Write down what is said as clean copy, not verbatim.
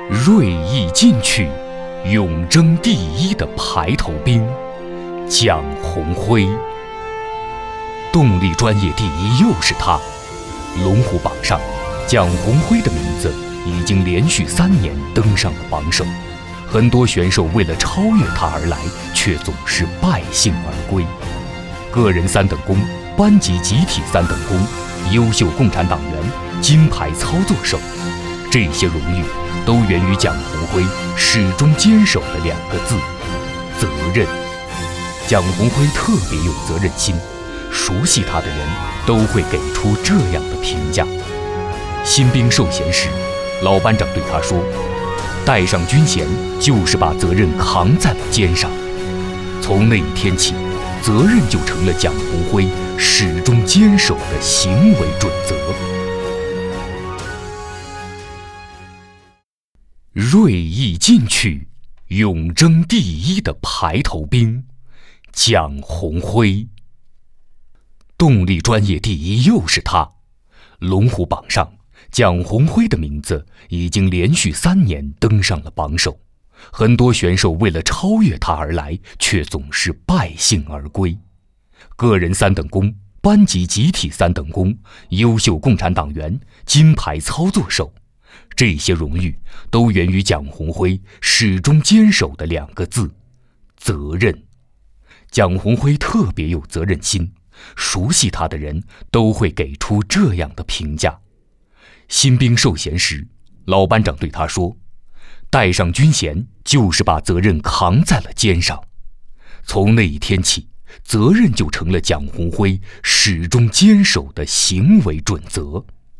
锐意进取、永争第一的排头兵蒋鸿辉。动力专业第一又是他。龙虎榜上，蒋鸿辉的名字已经连续3年登上了榜首。很多选手为了超越他而来，却总是败兴而归。个人3等功、班级集体3等功、优秀共产党员、金牌操作手，这些荣誉都源于蒋鸿辉始终坚守的2个字：责任。蒋鸿辉特别有责任心，熟悉他的人都会给出这样的评价。新兵授衔时，老班长对他说：带上军衔就是把责任扛在了肩上。从那一天起，责任就成了蒋鸿辉始终坚守的行为准则。锐意进取、永争第一的排头兵蒋鸿辉。动力专业第一又是他。龙虎榜上，蒋鸿辉的名字已经连续3年登上了榜首。很多选手为了超越他而来，却总是败兴而归。个人3等功、班级集体3等功、优秀共产党员、金牌操作手，这些荣誉都源于蒋鸿辉始终坚守的2个字：责任。蒋鸿辉特别有责任心，熟悉他的人都会给出这样的评价。新兵授衔时，老班长对他说：带上军衔就是把责任扛在了肩上。从那一天起，责任就成了蒋鸿辉始终坚守的行为准则。